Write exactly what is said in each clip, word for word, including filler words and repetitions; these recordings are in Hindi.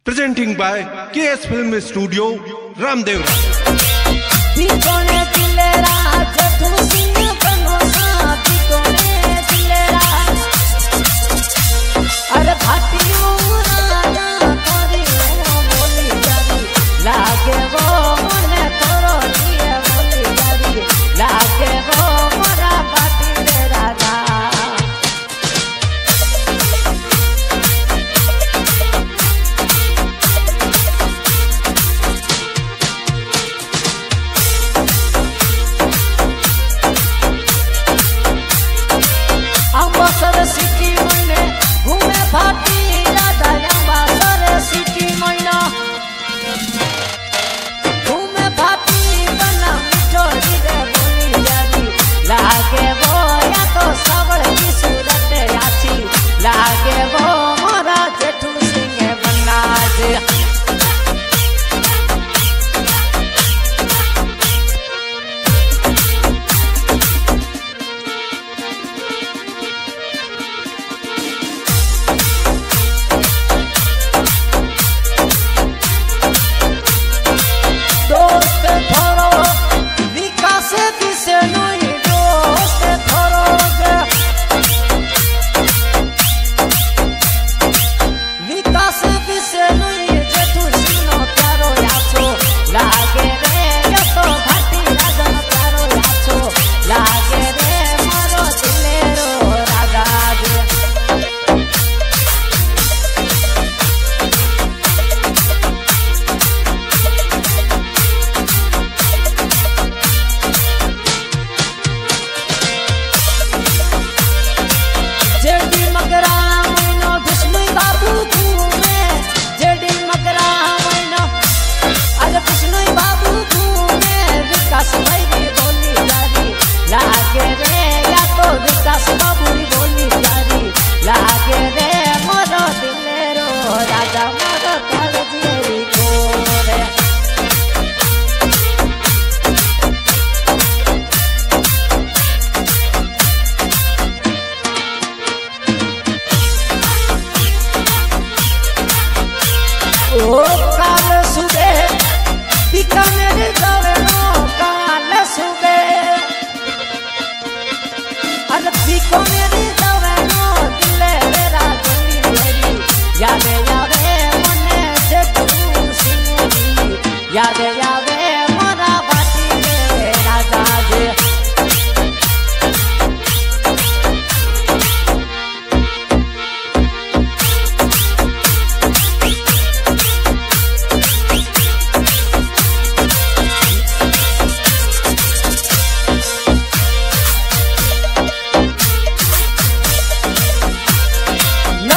Presenting by K S Film Studio, Ramdev.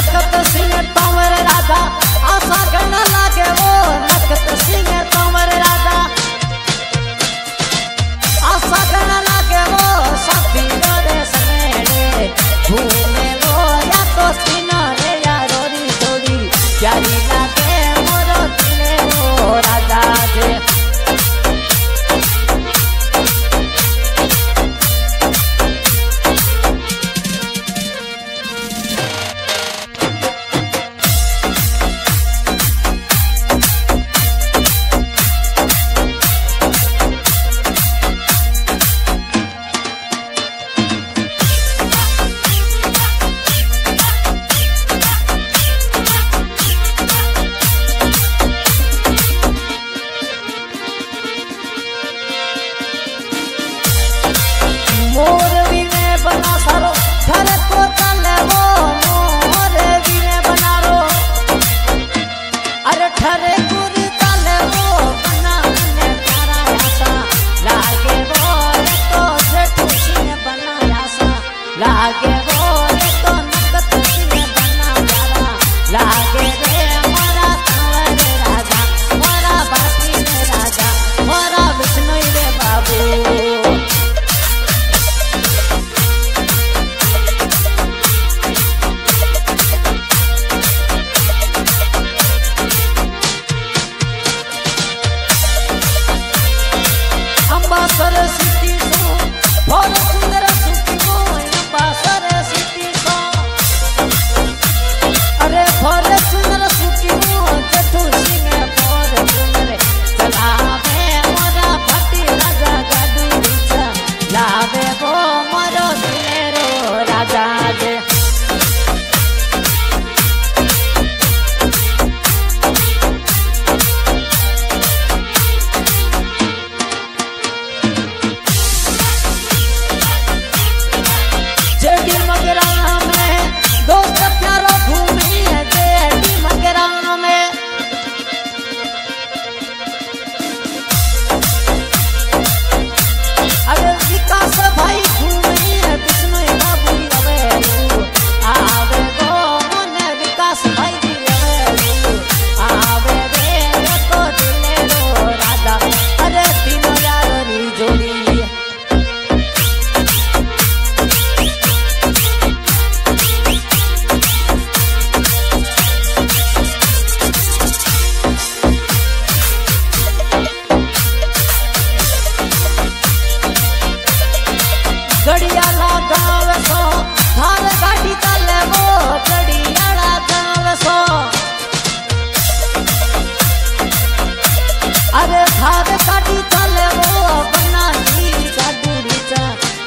आशा करना लागे वो नखत सिंह तमर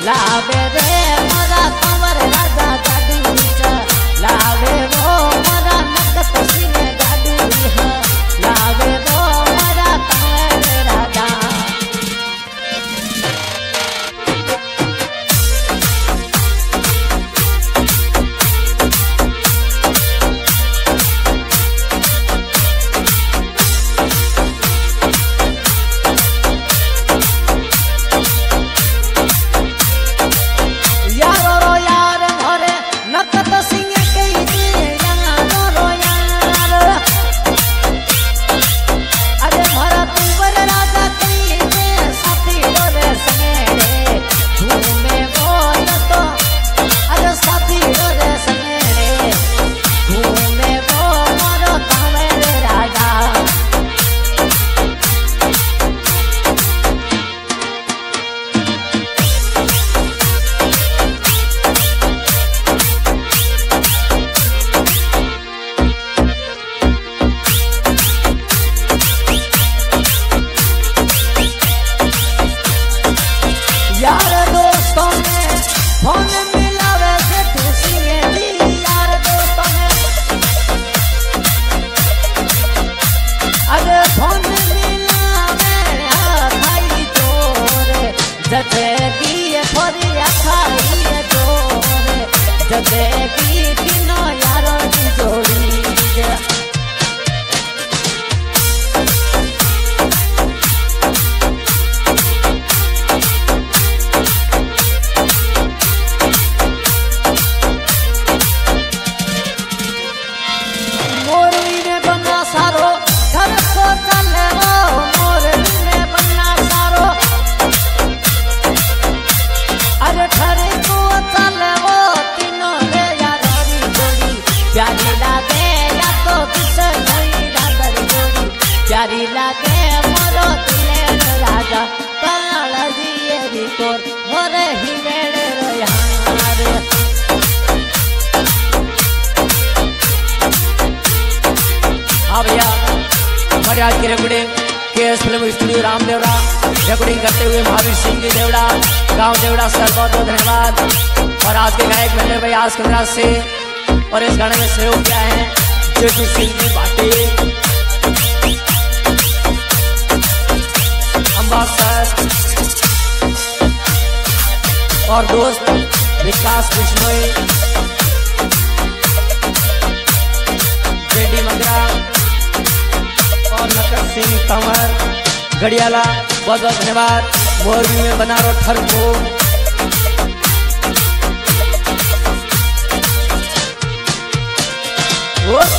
लावे रे मोरा कंवर राजा गाडू लावे वो मोरा नगत सिंह गाडू लावे वो मोरा कंवर राजा प्यारी लागे मोरो दिलेर राजा काळजी एरी कोर मोरे हिमेड़ यार हाँ भैया हमारे आज की recording KS film studio Ramdevra recording करते हुए महावीर सिंह जी देवड़ा गांव देवड़ा सर बहुत बहुत धन्यवाद। और आज के गायक महेंद्र भाई आज के से और इस गाने में सहयोग किया है जेटू सिंह जी भाटी सर और दोस्त विकास बिश्नोई जेडी मंगरा और नकद सिंह कंवर गढ़ियाला बहुत बहुत धन्यवाद। मोरबी में बना रो ठरको वो